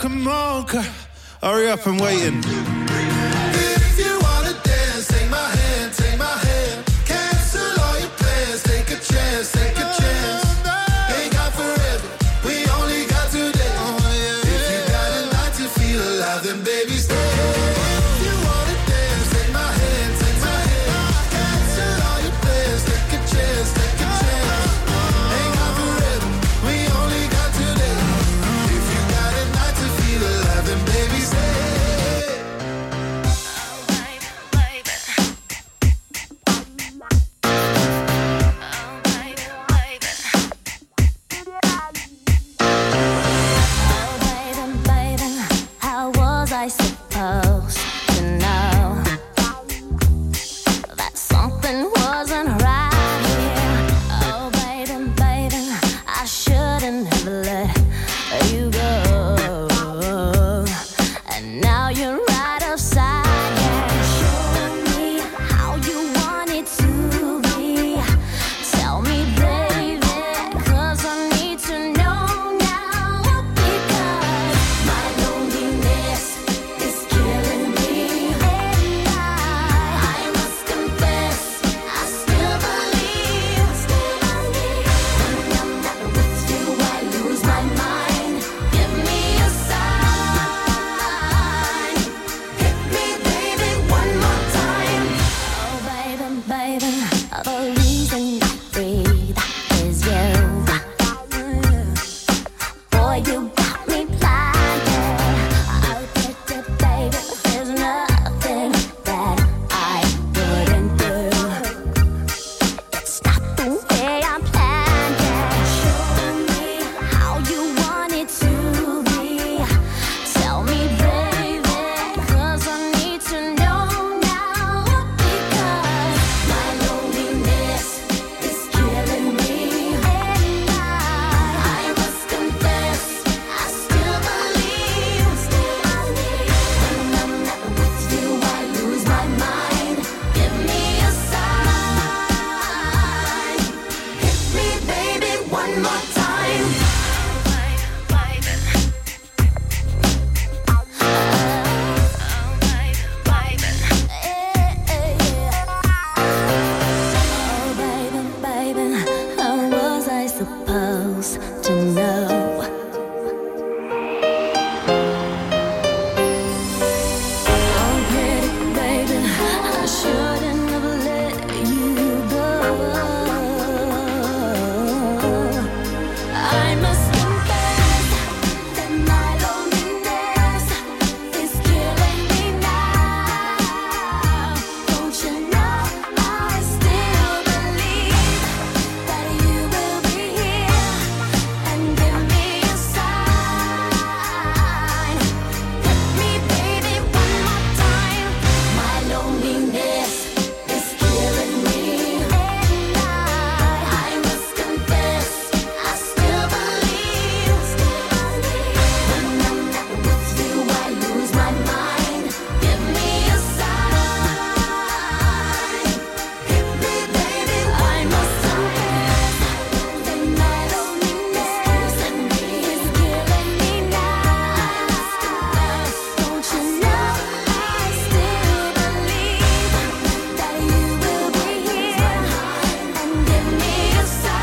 come on, hurry up, I'm waiting. If you wanna dance, take my hand, take my hand. Cancel all your plans, take a chance, take a chance. Ain't got forever, we only got today. If you got a night to feel alive, then baby stay. If you wanna dance, take my hand, take my hand. Cancel all your plans, take a chance, take a chance. Ain't got forever, we only got today. If you got a night to feel alive, then baby stay. I supposed to know that something wasn't right here. Oh, baby, baby, I shouldn't have let you go. And now you're right upside down. Show me how you want it to be. Tell me, baby, 'cause I need to know now. Because my loneliness is killing me, and I must confess, I still believe. When I'm not with you, I lose my mind. Give me a sign. Hit me, baby, one more time. Oh, baby, baby, the reason I breathe is you. Boy, you got me blinded. Oh, baby, there's nothing that I wouldn't do. It's not the way I planned it. Show me how you want it to be. Tell me, baby, 'cause I need to know now. Because my loneliness is killing me, and I must confess, I still believe. When I'm not with you, I lose my mind. Give me a sign. Hit me, baby, one more time. Oh, baby, baby, how was I supposed to know? Oh, pretty baby, I shouldn't have let you go. I must confess that my loneliness is killing me now. Don't you know I still believe that you will be here and give me a sign. Hit me, baby, one more time. My loneliness is killing me, and I must confess, I still believe. When I'm not with you, I lose my mind. Give me a sign. Hit me, baby, I must confess that my loneliness is killing me now. Don't you know I still believe that you will be here and give me a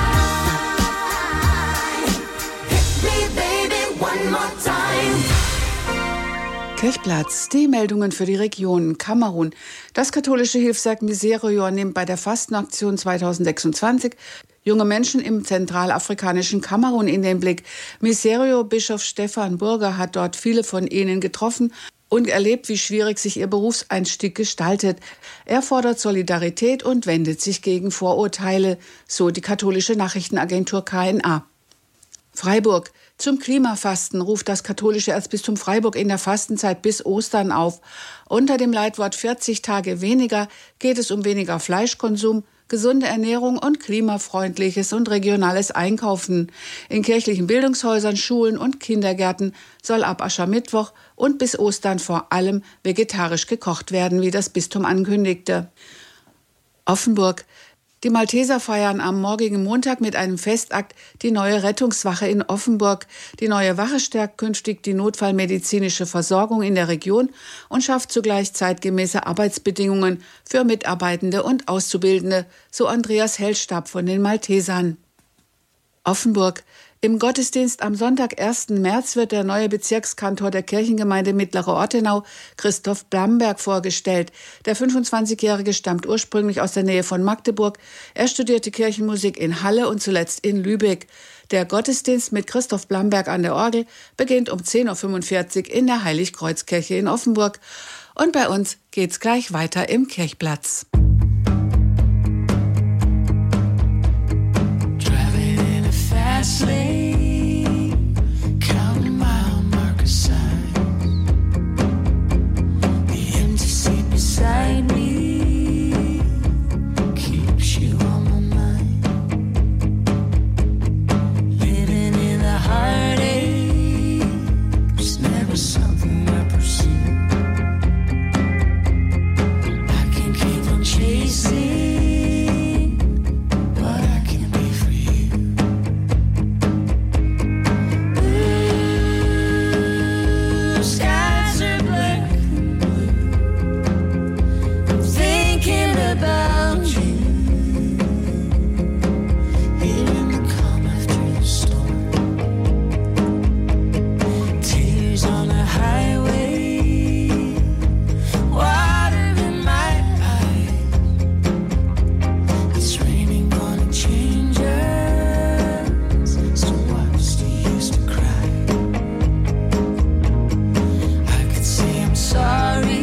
sign. Hit me, baby, one more time. Kirchplatz, die Meldungen für die Region Kamerun. Das katholische Hilfswerk Miserior nimmt bei der Fastenaktion 2026 junge Menschen im zentralafrikanischen Kamerun in den Blick. Miserior-Bischof Stefan Burger hat dort viele von ihnen getroffen und erlebt, wie schwierig sich ihr Berufseinstieg gestaltet. Er fordert Solidarität und wendet sich gegen Vorurteile, so die katholische Nachrichtenagentur KNA. Freiburg. Zum Klimafasten ruft das katholische Erzbistum Freiburg in der Fastenzeit bis Ostern auf. Unter dem Leitwort 40 Tage weniger geht es um weniger Fleischkonsum, gesunde Ernährung und klimafreundliches und regionales Einkaufen. In kirchlichen Bildungshäusern, Schulen und Kindergärten soll ab Aschermittwoch und bis Ostern vor allem vegetarisch gekocht werden, wie das Bistum ankündigte. Offenburg. Die Malteser feiern am morgigen Montag mit einem Festakt die neue Rettungswache in Offenburg. Die neue Wache stärkt künftig die notfallmedizinische Versorgung in der Region und schafft zugleich zeitgemäße Arbeitsbedingungen für Mitarbeitende und Auszubildende, so Andreas Hellstab von den Maltesern. Offenburg. Im Gottesdienst am Sonntag, 1. März, wird der neue Bezirkskantor der Kirchengemeinde Mittlere Ortenau, Christoph Blamberg, vorgestellt. Der 25-Jährige stammt ursprünglich aus der Nähe von Magdeburg. Er studierte Kirchenmusik in Halle und zuletzt in Lübeck. Der Gottesdienst mit Christoph Blamberg an der Orgel beginnt um 10.45 Uhr in der Heiligkreuzkirche in Offenburg. Und bei uns geht's gleich weiter im Kirchplatz. Lane, counting mile marker signs. The empty seat beside me keeps you on my mind. Living in the heartache was never something I pursued. I can keep on chasing what I can be for you. About you, hearing the calm after the storm. Tears on the highway, water in my eyes. It's raining, gonna change us. So what's the use to cry? I could say I'm sorry.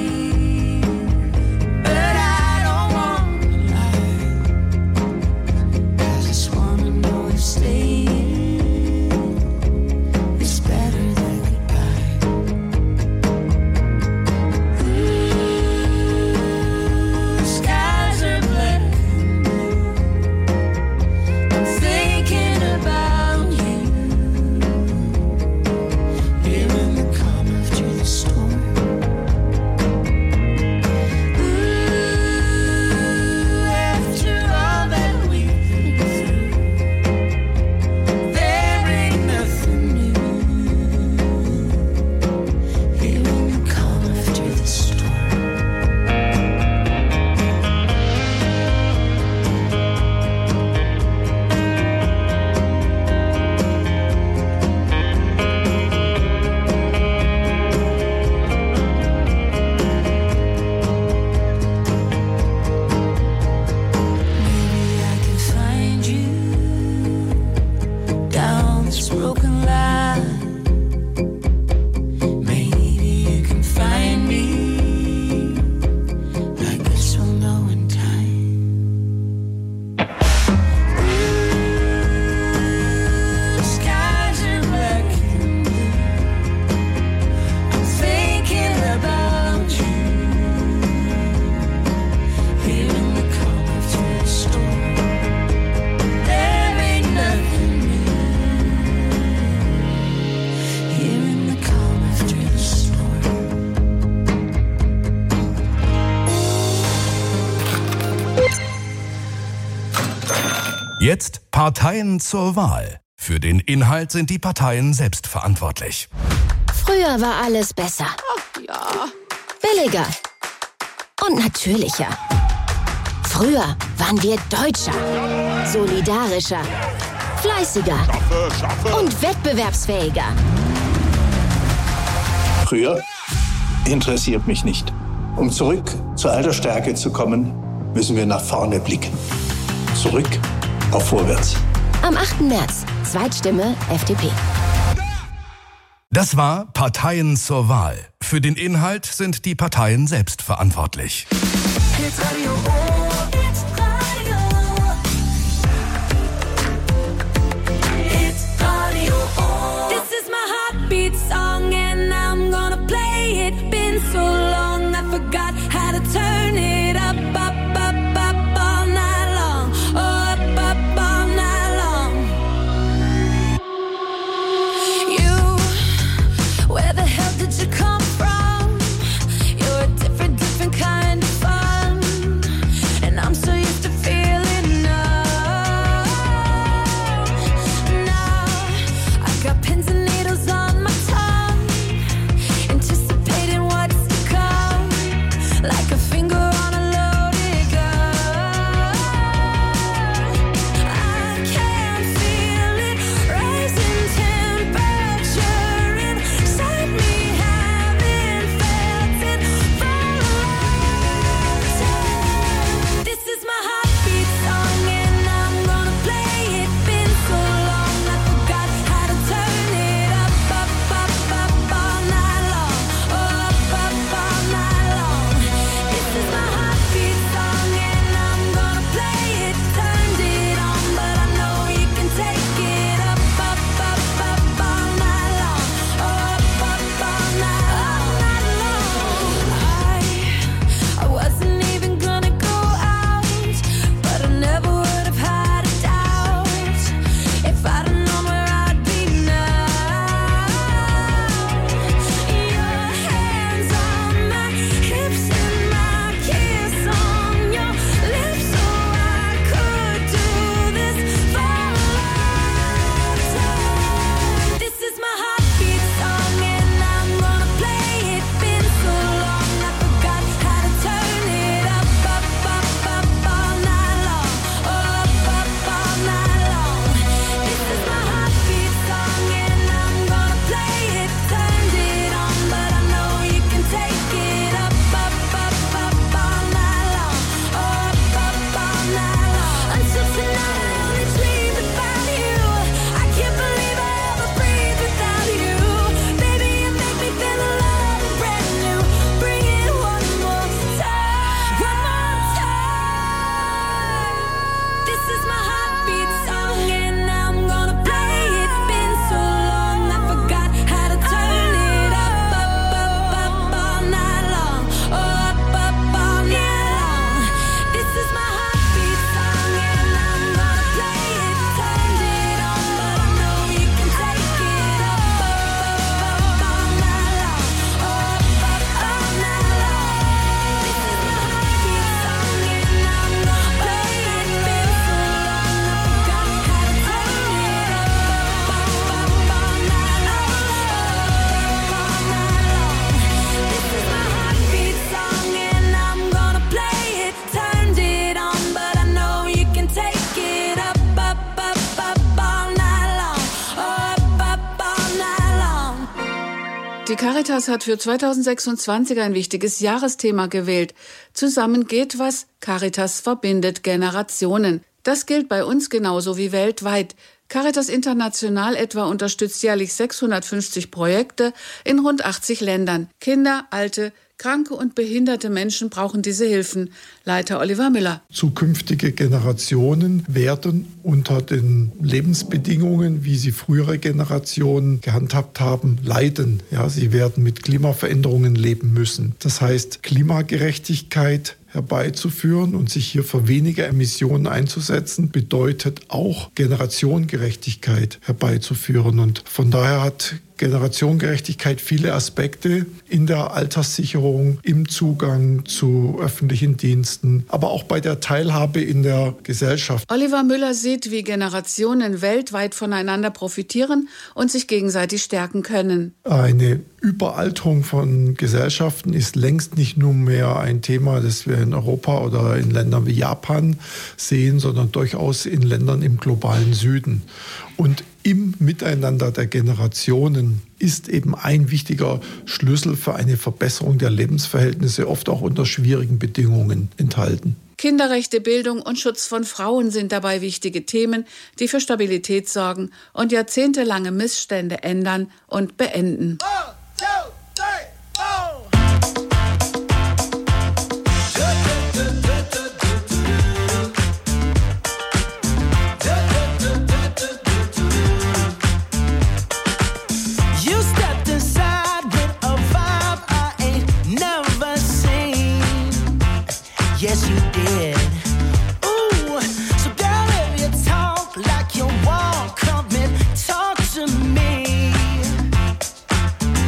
Jetzt Parteien zur Wahl. Für den Inhalt sind die Parteien selbst verantwortlich. Früher war alles besser. Ach ja. Billiger. Und natürlicher. Früher waren wir deutscher, solidarischer, fleißiger und wettbewerbsfähiger. Früher interessiert mich nicht. Um zurück zur alter Stärke zu kommen, müssen wir nach vorne blicken. Zurück auf Vorwärts. Am 8. März, Zweitstimme FDP. Das war Parteien zur Wahl. Für den Inhalt sind die Parteien selbst verantwortlich. Hitradio, Hitradio, This is my heartbeat song and I'm gonna play it. Been so long I forgot how to turn it up, up, up, up all night long. Oh, up, up all night long. You, where the hell did you come from? You're a different kind of fun. Die Caritas hat für 2026 ein wichtiges Jahresthema gewählt. Zusammen geht was, Caritas verbindet Generationen. Das gilt bei uns genauso wie weltweit. Caritas International etwa unterstützt jährlich 650 Projekte in rund 80 Ländern. Kinder, alte, kranke und behinderte Menschen brauchen diese Hilfen. Leiter Oliver Müller. Zukünftige Generationen werden unter den Lebensbedingungen, wie sie frühere Generationen gehandhabt haben, leiden. Ja, sie werden mit Klimaveränderungen leben müssen. Das heißt, Klimagerechtigkeit herbeizuführen und sich hier für weniger Emissionen einzusetzen, bedeutet auch Generationengerechtigkeit herbeizuführen. Und von daher hat Generationengerechtigkeit viele Aspekte in der Alterssicherung, im Zugang zu öffentlichen Diensten, aber auch bei der Teilhabe in der Gesellschaft. Oliver Müller sieht, wie Generationen weltweit voneinander profitieren und sich gegenseitig stärken können. Eine Überalterung von Gesellschaften ist längst nicht nur mehr ein Thema, das wir in Europa oder in Ländern wie Japan sehen, sondern durchaus in Ländern im globalen Süden. Und im Miteinander der Generationen ist eben ein wichtiger Schlüssel für eine Verbesserung der Lebensverhältnisse, oft auch unter schwierigen Bedingungen enthalten. Kinderrechte, Bildung und Schutz von Frauen sind dabei wichtige Themen, die für Stabilität sorgen und jahrzehntelange Missstände ändern und beenden. 1, 2, 3, 4. Yes, you did. Ooh, so girl, if you talk like you walk, come and talk to me.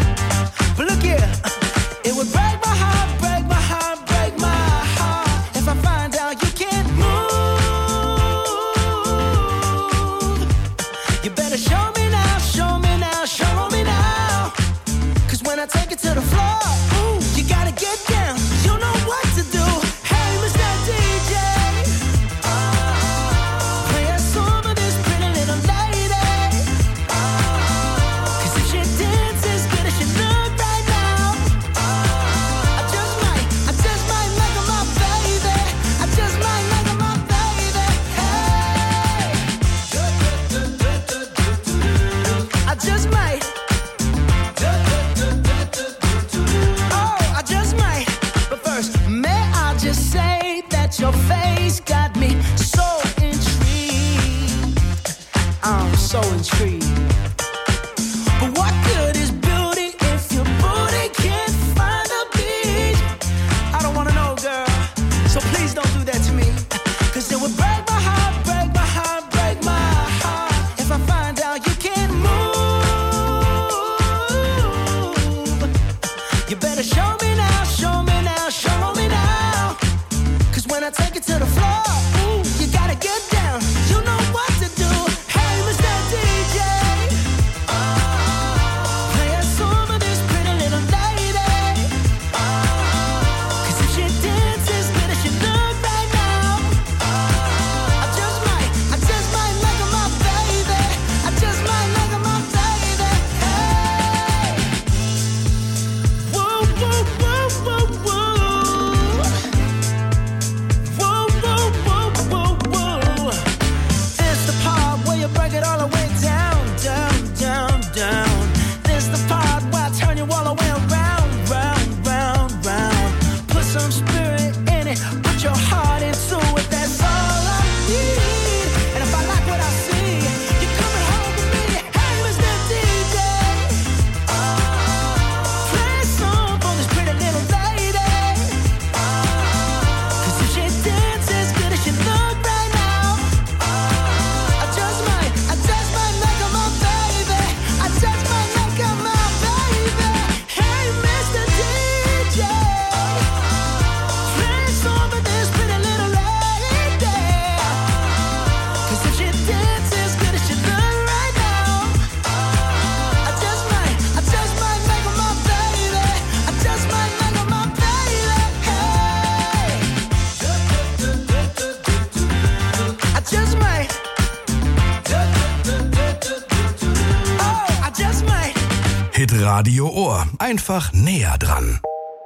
Hitradio Ohr. Einfach näher dran.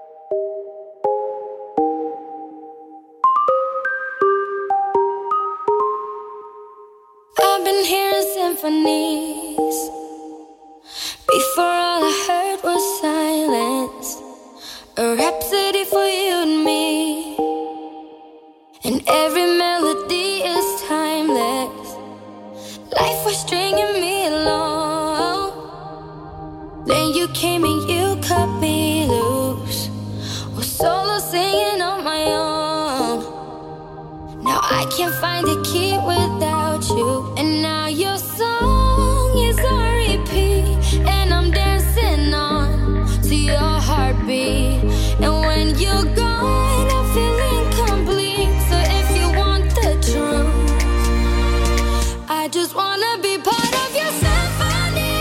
I've been hearing symphonies. Before all I heard was silence. A rhapsody for you and me. And every melody is timeless. Life was stringing me along. Then you came and you cut me loose. Was solo singing on my own. Now I can't find a key without you. And now your song is on repeat. And I'm dancing on to your heartbeat. And when you're gone, I feel incomplete. So if you want the truth, I just wanna be part of your symphony.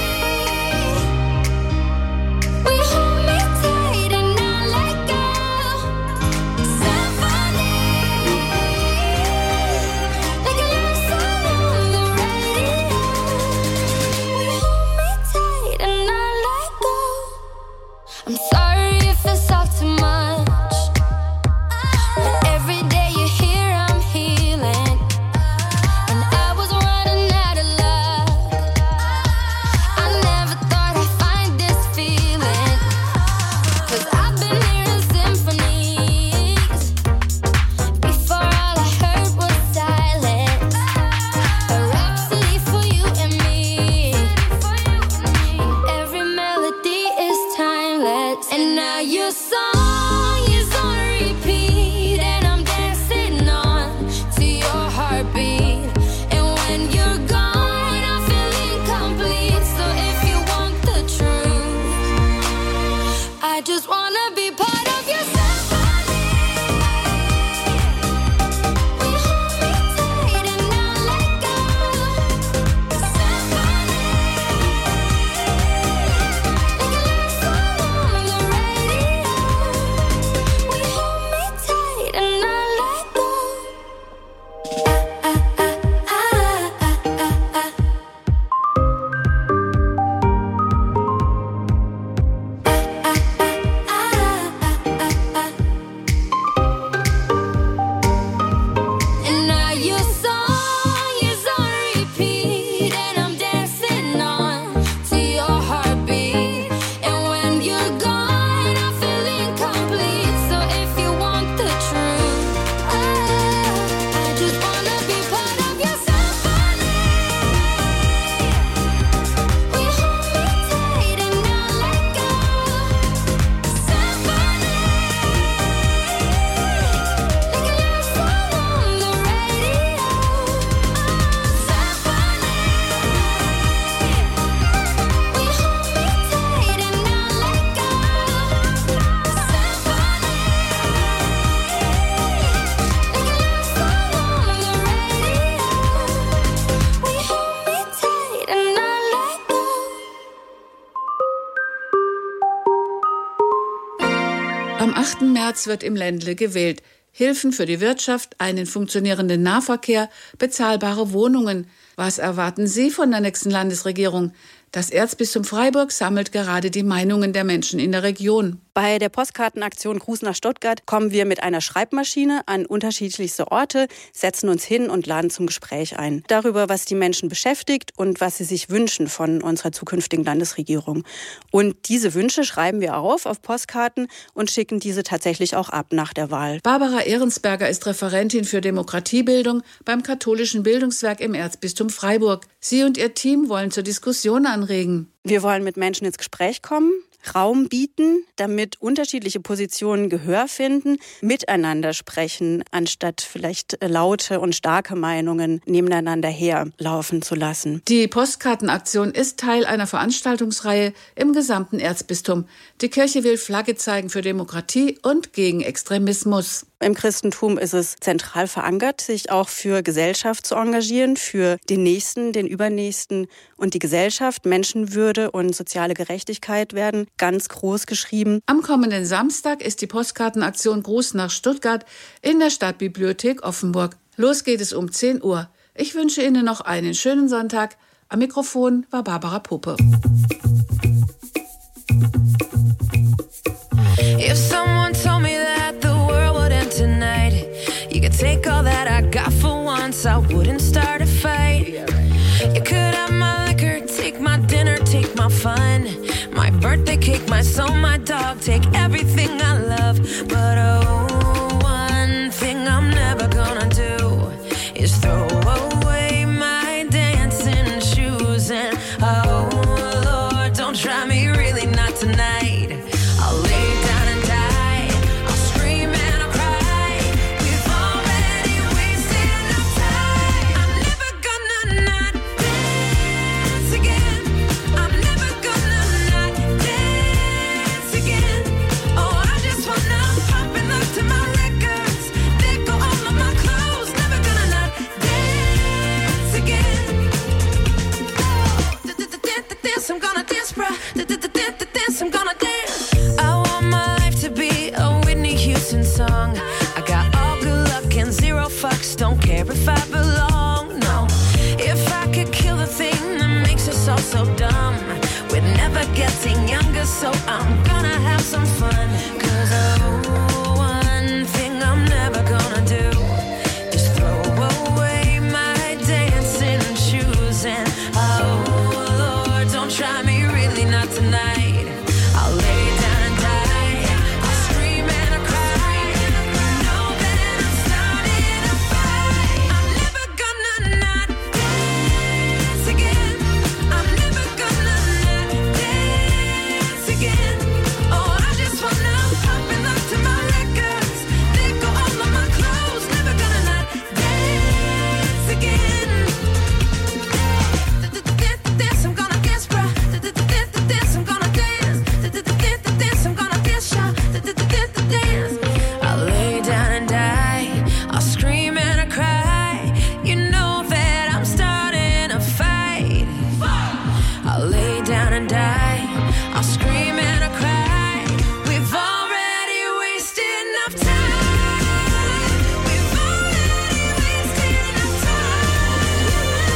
We hold me tight and not let go. Symphony, like a love song on the radio. We hold me tight and not let go. I'm sorry if it's all too much, but every day you're here, I'm healing. And I was running out of luck. I never thought I'd find this feeling. 'Cause I've been hearing symphonies. Before all I heard was silence. A rhapsody for you and me. And every melody is timeless. And now your song is on repeat. And I'm dancing on to your heartbeat. And when you're gone, I feel incomplete. So if you want the truth, I just wanna be part of your symphony. We hold me tight and not let go. Symphony, like a love song on the radio. We hold me tight and not let go. And now your song is on repeat. And I'm dancing on to your heartbeat. And when you're gone, I feel incomplete. So if you want the truth, I just wanna be part of your symphony. We hold me tight and not let go. Symphony, like a love song on the radio. Symphony, we hold me tight and not let go. Symphony, like a love song on the radio. We hold me tight and not let go. Am 8. März wird im Ländle gewählt. Hilfen für die Wirtschaft, einen funktionierenden Nahverkehr, bezahlbare Wohnungen. Was erwarten Sie von der nächsten Landesregierung? Das Erzbistum Freiburg sammelt gerade die Meinungen der Menschen in der Region. Bei der Postkartenaktion Gruß nach Stuttgart kommen wir mit einer Schreibmaschine an unterschiedlichste Orte, setzen uns hin und laden zum Gespräch ein. Darüber, was die Menschen beschäftigt und was sie sich wünschen von unserer zukünftigen Landesregierung. Und diese Wünsche schreiben wir auf Postkarten und schicken diese tatsächlich auch ab nach der Wahl. Barbara Ehrensberger ist Referentin für Demokratiebildung beim Katholischen Bildungswerk im Erzbistum Freiburg. Sie und ihr Team wollen zur Diskussion anregen. Wir wollen mit Menschen ins Gespräch kommen, Raum bieten, damit unterschiedliche Positionen Gehör finden, miteinander sprechen, anstatt vielleicht laute und starke Meinungen nebeneinander herlaufen zu lassen. Die Postkartenaktion ist Teil einer Veranstaltungsreihe im gesamten Erzbistum. Die Kirche will Flagge zeigen für Demokratie und gegen Extremismus. Im Christentum ist es zentral verankert, sich auch für Gesellschaft zu engagieren, für den Nächsten, den Übernächsten und die Gesellschaft. Menschenwürde und soziale Gerechtigkeit werden ganz groß geschrieben. Am kommenden Samstag ist die Postkartenaktion Gruß nach Stuttgart in der Stadtbibliothek Offenburg. Los geht es um 10 Uhr. Ich wünsche Ihnen noch einen schönen Sonntag. Am Mikrofon war Barbara Puppe. If someone told me that the world would end tonight, you could take all that I got for once, I wouldn't start a fight. You could have my liquor, take my dinner, take my fun, my birthday cake, my soul, my dog, take everything I love. But oh, one thing I'm never gonna do is throw away my dancing shoes. And oh Lord, don't try me, really not tonight. I'll lay down and die, I'll scream and I'll cry. We've already wasted enough time. I'm never gonna not dance again. I'm never gonna not dance again. Oh, I just wanna pop and look to my records. They go all of my clothes. Never gonna not dance again. Dance, I'm gonna dance, bruh. Dance, I'm gonna dance. I want my life to be a Whitney Houston song. I got all good luck and zero fucks. Don't care if I belong, no. If I could kill the thing that makes us all so dumb, we're never getting younger, so I'm gonna have some fun. 'Cause oh, one thing I'm never gonna do is throw away my dancing shoes. And oh Lord, don't try me, really not tonight. I'll lay down and die, I'll scream and I'll cry. You know that I'm starting a fight. I'm never gonna not dance again. I'm never gonna not dance again. Oh, I just wanna pop and look to my records. They go all of my clothes. Never gonna not dance again. Dance, I'm gonna dance, bruh. Dance, I'm gonna dance. Dance, I'm gonna dance, y'all. Dance. I'll lay down and die, I'll scream and I cry. You know that I'm starting a fight. I'll lay down and die, I'll scream and I cry. We've already wasted enough time. We've already wasted enough time.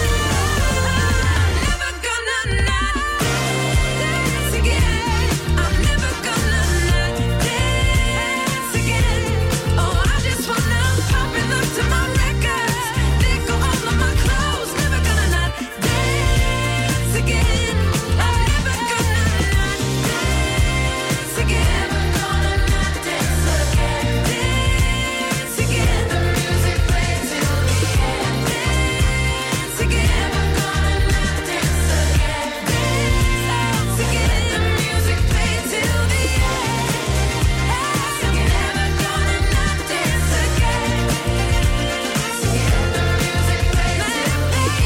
I'm never gonna not dance again. I'm never gonna not dance again. Oh, I just wanna pop and look to my records. They go all of my clothes. Never gonna not dance again. I'm never gonna not dance again. Never gonna not dance again. Dance again. The music plays till the end. Dance again. Never gonna not dance again. Dance again. The music plays till the end. Dance again. Never gonna not dance again. Dance again. The music plays till the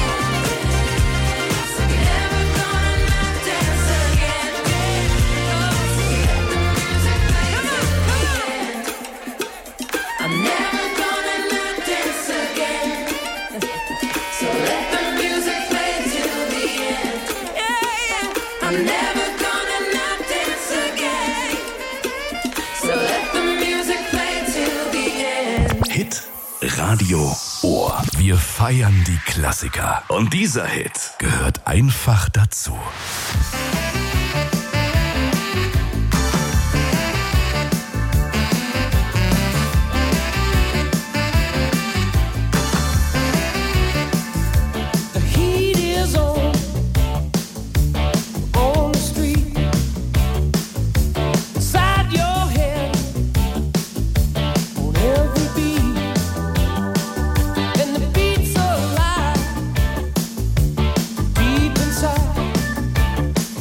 end. I'm never gonna not dance again. So let the music play till the end. I'm never gonna not dance again. So let the music play till the end. Hit Radio Ohr. Wir feiern die Klassiker. Und dieser Hit gehört einfach dazu. The heat is on the street, inside your head, on every beat, and the beats alive, deep inside.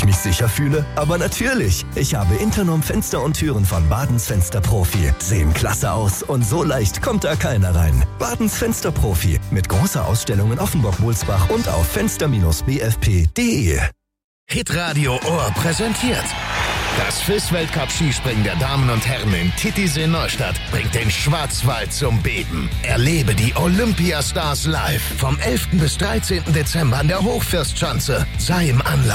ich mich sicher fühle? Aber natürlich. Ich habe Internorm Fenster und Türen von Badens Fensterprofi. Sehen klasse aus und so leicht kommt da keiner rein. Badens Fensterprofi. Mit großer Ausstellung in Offenburg-Wulsbach und auf fenster-bfp.de. Hitradio Ohr präsentiert. Das FIS-Weltcup-Skispringen der Damen und Herren in Titisee-Neustadt bringt den Schwarzwald zum Beben. Erlebe die Olympiastars live vom 11. bis 13. Dezember an der Hochfirstschanze. Sei im Anlauf.